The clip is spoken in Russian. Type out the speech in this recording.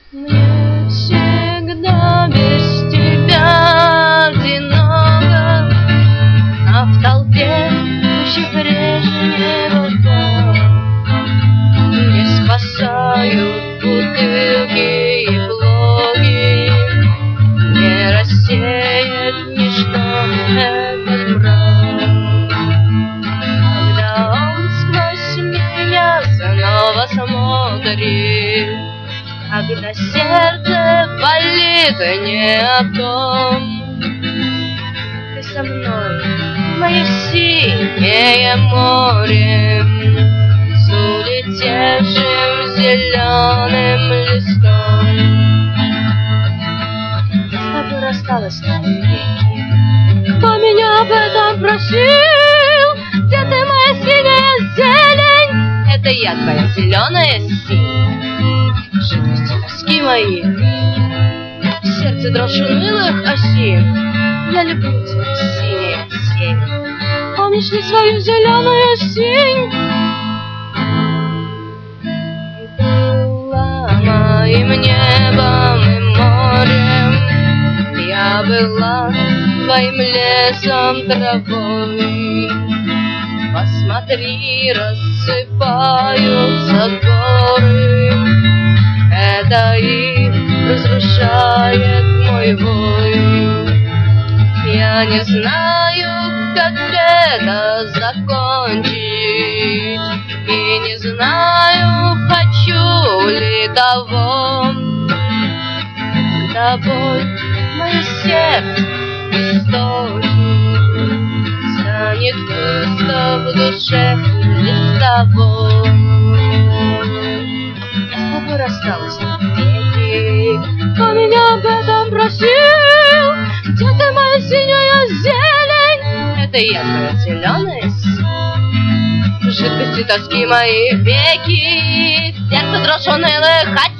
Мне всегда без тебя одиноко, а в толпе пуще прежнего да. Не спасают бутылки и блоги, не рассеет ничто этот мрак. Когда он сквозь меня снова смотрит, когда сердце болит не о том, ты со мной, мое синее море, с улетевшим зеленым листом. Я с тобой рассталась навеки. Кто меня об этом просил? Где ты, моя синяя зелень? Это я, твоя зеленая синь. Жидкости тоски мои, в сердце дрожь унылых осин. Я люблю тебя, синяя синь. Помнишь ли свою зеленую синь? Была моим небом и морем, я была твоим лесом, травой. Посмотри, рассыпаются горы, это их разрушает мой вой. Я не знаю, как это закончить, и не знаю, хочу ли того. Когда боль мое сердце источит, станет пусто в душе лишь с тобой. Я с тобой рассталась навеки. Кто меня об этом просил? Где ты, моя синяя зелень? Это я, твоя зеленая синь. Жидкости тоски мои веки, сердце дрожь унылых